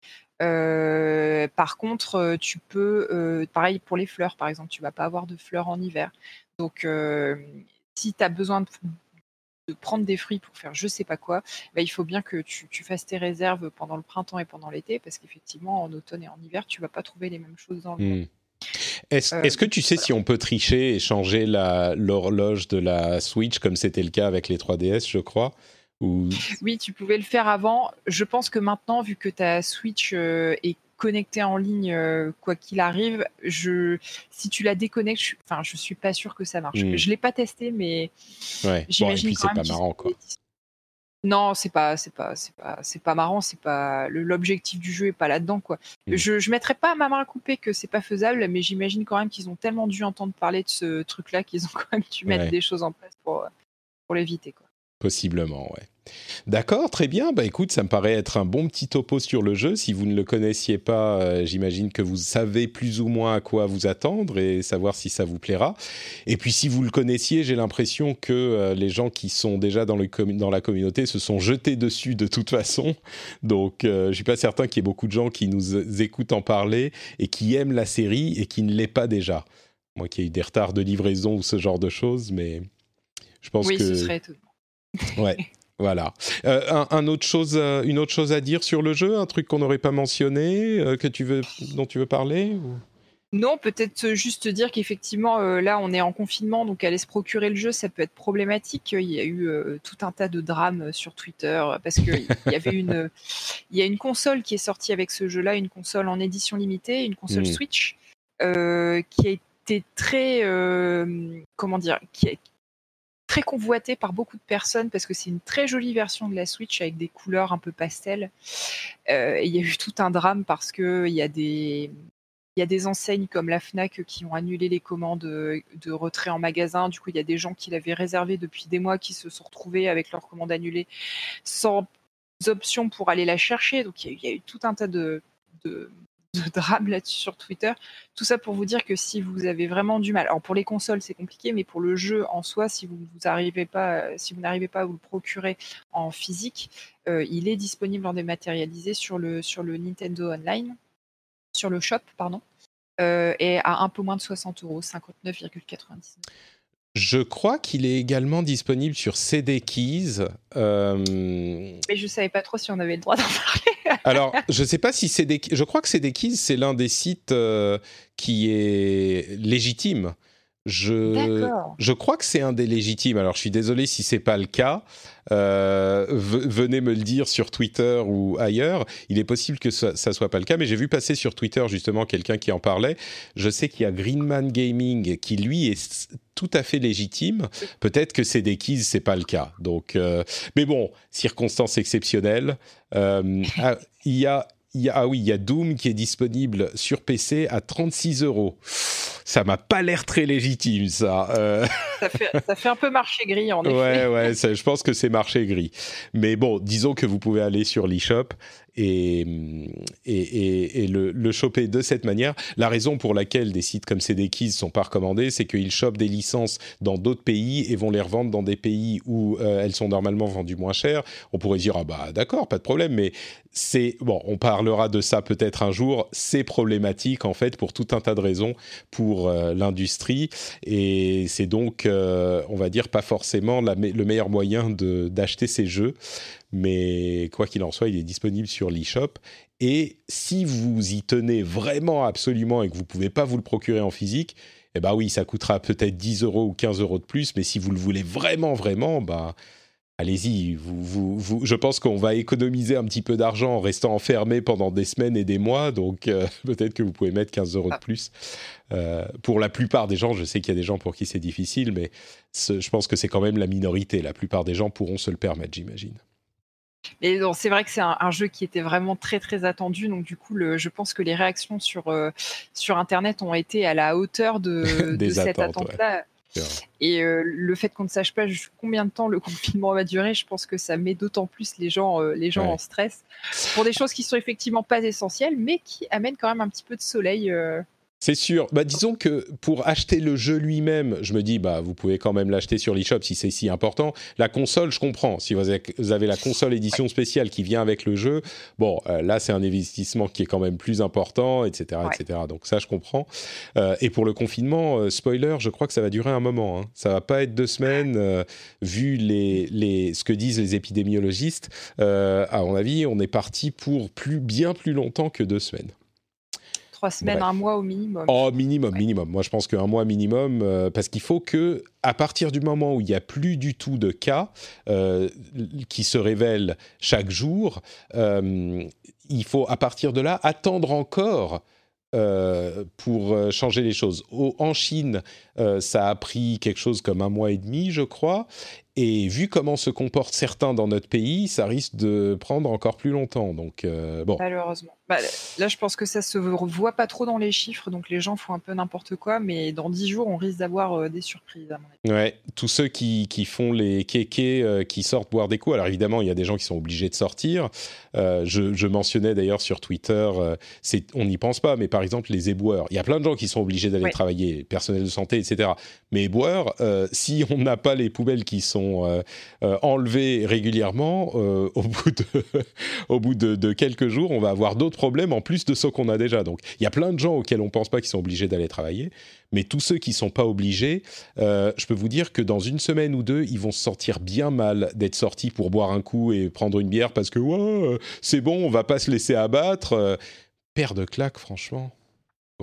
Par contre, tu peux, pareil pour les fleurs, par exemple, tu vas pas avoir de fleurs en hiver. Donc, si tu as besoin de prendre des fruits pour faire je sais pas quoi, il faut bien que tu fasses tes réserves pendant le printemps et pendant l'été, parce qu'effectivement, en automne et en hiver, tu vas pas trouver les mêmes choses dans le monde. Est-ce que tu sais si on peut tricher et changer l'horloge de la Switch, comme c'était le cas avec les 3DS, je crois? Oui, tu pouvais le faire avant. Je pense que maintenant, vu que ta Switch est connectée en ligne, quoi qu'il arrive, si tu la déconnectes, je suis pas sûre que ça marche. Je l'ai pas testé, mais j'imagine et puis c'est pas marrant, quoi. Non, c'est pas marrant, c'est pas l'objectif du jeu est pas là-dedans, quoi. Je mettrais pas ma main à couper que c'est pas faisable, mais j'imagine quand même qu'ils ont tellement dû entendre parler de ce truc-là qu'ils ont quand même dû mettre des choses en place pour l'éviter, quoi. Possiblement, ouais. D'accord, très bien. Écoute, ça me paraît être un bon petit topo sur le jeu. Si vous ne le connaissiez pas, j'imagine que vous savez plus ou moins à quoi vous attendre et savoir si ça vous plaira. Et puis, si vous le connaissiez, j'ai l'impression que les gens qui sont déjà dans la communauté se sont jetés dessus de toute façon. Donc, je suis pas certain qu'il y ait beaucoup de gens qui nous écoutent en parler et qui aiment la série et qui ne l'aient pas déjà. Moi, qui ai eu des retards de livraison ou ce genre de choses, mais je pense que... Oui, ce serait étonnant. Ouais, voilà. Une autre chose à dire sur le jeu, un truc qu'on n'aurait pas mentionné, dont tu veux parler ou... Non, peut-être juste dire qu'effectivement, là, on est en confinement, donc aller se procurer le jeu, ça peut être problématique. Il y a eu tout un tas de drames sur Twitter, parce qu'il y a une console qui est sortie avec ce jeu-là, une console en édition limitée, une console Switch, qui a été très, très convoitée par beaucoup de personnes, parce que c'est une très jolie version de la Switch avec des couleurs un peu pastel. Et il y a eu tout un drame parce que il y a des Il y a des enseignes comme la Fnac qui ont annulé les commandes de retrait en magasin. Du coup, il y a des gens qui l'avaient réservé depuis des mois qui se sont retrouvés avec leurs commandes annulées sans options pour aller la chercher. Donc, il y a eu tout un tas de drames là-dessus sur Twitter. Tout ça pour vous dire que si vous avez vraiment du mal, alors pour les consoles c'est compliqué, mais pour le jeu en soi, si vous n'arrivez pas à vous le procurer en physique, il est disponible en dématérialisé sur le Nintendo Online. Sur le shop, pardon, et à un peu moins de 60 €, 59,99. Je crois qu'il est également disponible sur CD Keys. Mais je savais pas trop si on avait le droit d'en parler. Alors, je sais pas si CD... Je crois que CD Keys, c'est l'un des sites qui est légitime. Je crois que c'est un des légitimes. Alors, je suis désolé si c'est pas le cas. Venez me le dire sur Twitter ou ailleurs. Il est possible que ça soit pas le cas, mais j'ai vu passer sur Twitter justement quelqu'un qui en parlait. Je sais qu'il y a Greenman Gaming qui lui est tout à fait légitime. Peut-être que c'est des keys, c'est pas le cas. Donc, mais bon, circonstances exceptionnelles. Il y a Doom qui est disponible sur PC à 36 €. Ça m'a pas l'air très légitime, ça. Ça fait un peu marché gris, en effet. Ouais, je pense que c'est marché gris. Mais bon, disons que vous pouvez aller sur l'eShop et le choper de cette manière. La raison pour laquelle des sites comme CD Keys sont pas recommandés, c'est qu'ils chopent des licences dans d'autres pays et vont les revendre dans des pays où elles sont normalement vendues moins cher. On pourrait dire, ah bah d'accord, pas de problème, mais bon, on parlera de ça peut-être un jour. C'est problématique en fait pour tout un tas de raisons pour l'industrie, et c'est donc, on va dire, pas forcément le meilleur moyen d'acheter ces jeux. Mais quoi qu'il en soit, il est disponible sur l'eShop. Et si vous y tenez vraiment absolument et que vous ne pouvez pas vous le procurer en physique, eh ben oui, ça coûtera peut-être 10 € ou 15 € de plus. Mais si vous le voulez vraiment, allez-y. Je pense qu'on va économiser un petit peu d'argent en restant enfermé pendant des semaines et des mois. Donc peut-être que vous pouvez mettre 15 € de plus. Pour la plupart des gens, je sais qu'il y a des gens pour qui c'est difficile, mais je pense que c'est quand même la minorité. La plupart des gens pourront se le permettre, j'imagine. Mais non, c'est vrai que c'est un jeu qui était vraiment très très attendu, donc du coup je pense que les réactions sur Internet ont été à la hauteur de cette attente-là. Ouais. Et le fait qu'on ne sache pas combien de temps le confinement va durer, je pense que ça met d'autant plus les gens en stress pour des choses qui sont effectivement pas essentielles, mais qui amènent quand même un petit peu de soleil. C'est sûr. Disons que pour acheter le jeu lui-même, je me dis, vous pouvez quand même l'acheter sur l'eShop si c'est si important. La console, je comprends. Si vous avez la console édition spéciale qui vient avec le jeu, bon, là, c'est un investissement qui est quand même plus important, etc., etc. Donc ça, je comprends. Et pour le confinement, spoiler, je crois que ça va durer un moment. Hein. Ça va pas être 2 semaines, vu ce que disent les épidémiologistes. À mon avis, on est parti pour bien plus longtemps que 2 semaines. 3 semaines, un mois au minimum. Oh, minimum. Moi, je pense qu'un mois minimum, parce qu'il faut que, à partir du moment où il n'y a plus du tout de cas qui se révèlent chaque jour, il faut, à partir de là, attendre encore pour changer les choses. En Chine, ça a pris quelque chose comme 1 mois et demi, je crois. Et vu comment se comportent certains dans notre pays, ça risque de prendre encore plus longtemps. Donc, bon. Malheureusement. Là, je pense que ça se voit pas trop dans les chiffres, donc les gens font un peu n'importe quoi, mais dans 10 jours, on risque d'avoir des surprises, à mon avis. Ouais, tous ceux qui font les kékés, qui sortent boire des coups. Alors évidemment, il y a des gens qui sont obligés de sortir. Je mentionnais d'ailleurs sur Twitter, on n'y pense pas, mais par exemple, les éboueurs. Il y a plein de gens qui sont obligés d'aller travailler, personnel de santé, etc. Mais éboueurs, si on n'a pas les poubelles qui sont enlevées régulièrement, au bout de quelques jours, on va avoir d'autres problèmes en plus de ceux qu'on a déjà. Donc, il y a plein de gens auxquels on ne pense pas qui sont obligés d'aller travailler, mais tous ceux qui ne sont pas obligés, je peux vous dire que dans 1 semaine ou 2, ils vont se sentir bien mal d'être sortis pour boire un coup et prendre une bière parce que c'est bon, on ne va pas se laisser abattre. Paire de claques, franchement.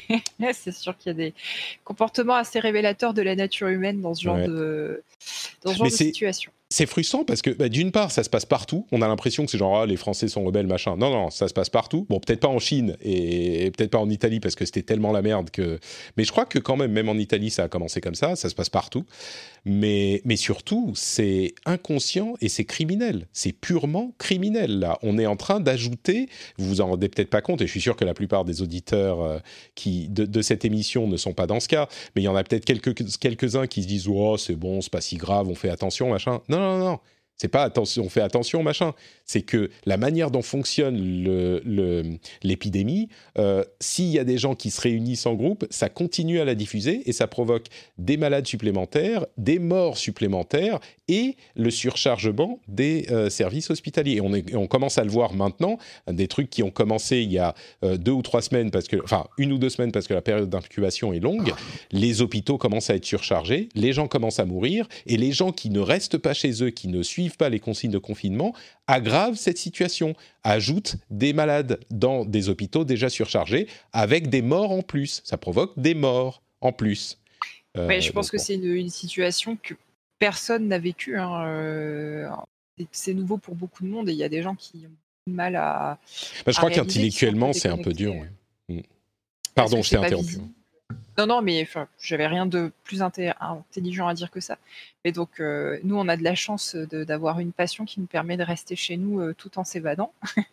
C'est sûr qu'il y a des comportements assez révélateurs de la nature humaine dans ce genre de situation. C'est frustrant parce que, d'une part, ça se passe partout. On a l'impression que c'est genre, les Français sont rebelles, machin. Non, ça se passe partout. Bon, peut-être pas en Chine et peut-être pas en Italie parce que c'était tellement la merde que... Mais je crois que quand même en Italie, ça a commencé comme ça se passe partout. Mais surtout, c'est inconscient et c'est criminel. C'est purement criminel, là. On est en train d'ajouter, vous vous en rendez peut-être pas compte, et je suis sûr que la plupart des auditeurs de cette émission ne sont pas dans ce cas, mais il y en a peut-être quelques-uns qui se disent « Oh, c'est bon, c'est pas si grave, on fait attention, machin. » Non. C'est pas attention, on fait attention, machin. C'est que la manière dont fonctionne l'épidémie, s'il y a des gens qui se réunissent en groupe, ça continue à la diffuser et ça provoque des malades supplémentaires, des morts supplémentaires et le surchargement des services hospitaliers. Et on commence à le voir maintenant, des trucs qui ont commencé il y a 2 ou 3 semaines, 1 ou 2 semaines parce que la période d'incubation est longue. Les hôpitaux commencent à être surchargés, les gens commencent à mourir et les gens qui ne restent pas chez eux, qui ne suivent pas les consignes de confinement, aggravent cette situation, ajoutent des malades dans des hôpitaux déjà surchargés avec des morts en plus. Ça provoque des morts en plus. Je pense que c'est une situation que personne n'a vécue. C'est nouveau pour beaucoup de monde et il y a des gens qui ont du mal à... je crois qu'intellectuellement, c'est un peu dur. Ouais. Pardon, je t'ai interrompu. Non, mais j'avais rien de plus intelligent à dire que ça. Et donc, nous, on a de la chance d'avoir une passion qui nous permet de rester chez nous tout en s'évadant.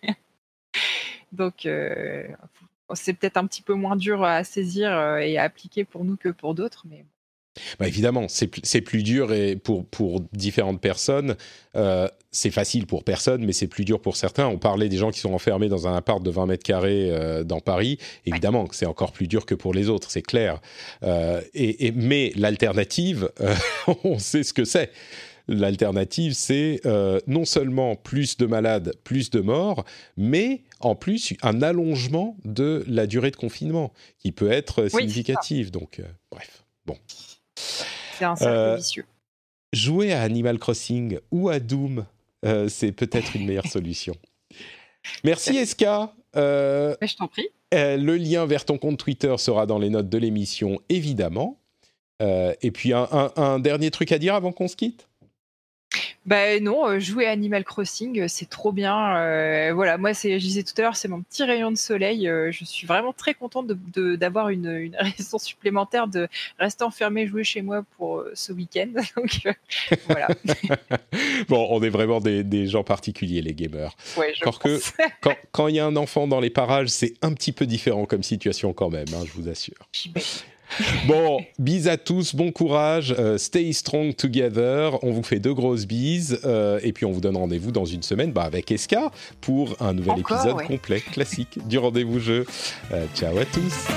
Donc, c'est peut-être un petit peu moins dur à saisir et à appliquer pour nous que pour d'autres, mais... évidemment, c'est plus dur et pour différentes personnes. C'est facile pour personne, mais c'est plus dur pour certains. On parlait des gens qui sont enfermés dans un appart de 20 mètres carrés dans Paris. Évidemment que c'est encore plus dur que pour les autres, c'est clair. Mais l'alternative, on sait ce que c'est. L'alternative, c'est non seulement plus de malades, plus de morts, mais en plus un allongement de la durée de confinement qui peut être significative. Donc, bref, bon. C'est un cercle vicieux. Jouer à Animal Crossing ou à Doom, c'est peut-être une meilleure solution. Merci Eska. Je t'en prie. Le lien vers ton compte Twitter sera dans les notes de l'émission, évidemment. Et puis un dernier truc à dire avant qu'on se quitte ? Non, jouer à Animal Crossing, c'est trop bien. Voilà, moi, je disais tout à l'heure, c'est mon petit rayon de soleil. Je suis vraiment très contente d'avoir une raison supplémentaire de rester enfermée et jouer chez moi pour ce week-end. Donc, voilà. Bon, on est vraiment des gens particuliers, les gamers. Ouais, Encore que quand il y a un enfant dans les parages, c'est un petit peu différent comme situation quand même, je vous assure. Bon, bises à tous, bon courage, stay strong together, on vous fait 2 grosses bises et puis on vous donne rendez-vous dans une semaine avec Eska pour un nouvel épisode complet, classique du rendez-vous jeu. Ciao à tous.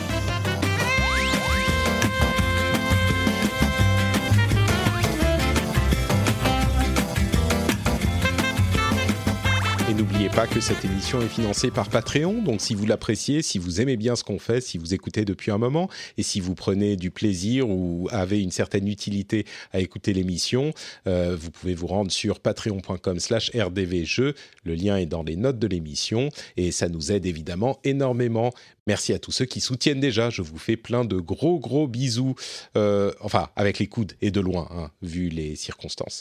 Et n'oubliez pas que cette émission est financée par Patreon, donc si vous l'appréciez, si vous aimez bien ce qu'on fait, si vous écoutez depuis un moment, et si vous prenez du plaisir ou avez une certaine utilité à écouter l'émission, vous pouvez vous rendre sur patreon.com/rdvjeux, le lien est dans les notes de l'émission, et ça nous aide évidemment énormément. Merci à tous ceux qui soutiennent déjà, je vous fais plein de gros bisous, avec les coudes et de loin, vu les circonstances.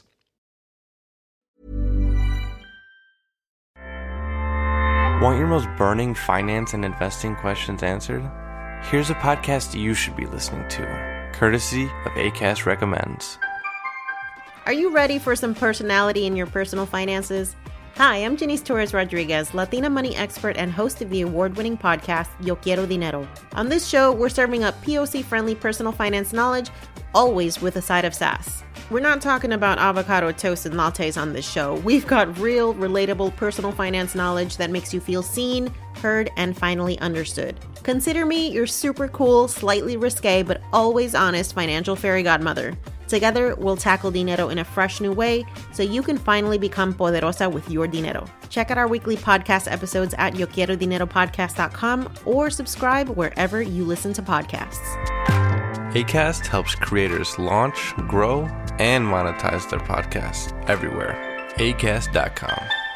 Want your most burning finance and investing questions answered? Here's a podcast you should be listening to, courtesy of Acast Recommends. Are you ready for some personality in your personal finances? Hi, I'm Janice Torres-Rodriguez, Latina money expert and host of the award-winning podcast, Yo Quiero Dinero. On this show, we're serving up POC-friendly personal finance knowledge, always with a side of sass. We're not talking about avocado toast and lattes on this show. We've got real, relatable personal finance knowledge that makes you feel seen, heard, and finally understood. Consider me your super cool, slightly risque, but always honest financial fairy godmother. Together, we'll tackle dinero in a fresh new way so you can finally become poderosa with your dinero. Check out our weekly podcast episodes at yoquierodineropodcast.com or subscribe wherever you listen to podcasts. Acast helps creators launch, grow, and monetize their podcasts everywhere. Acast.com.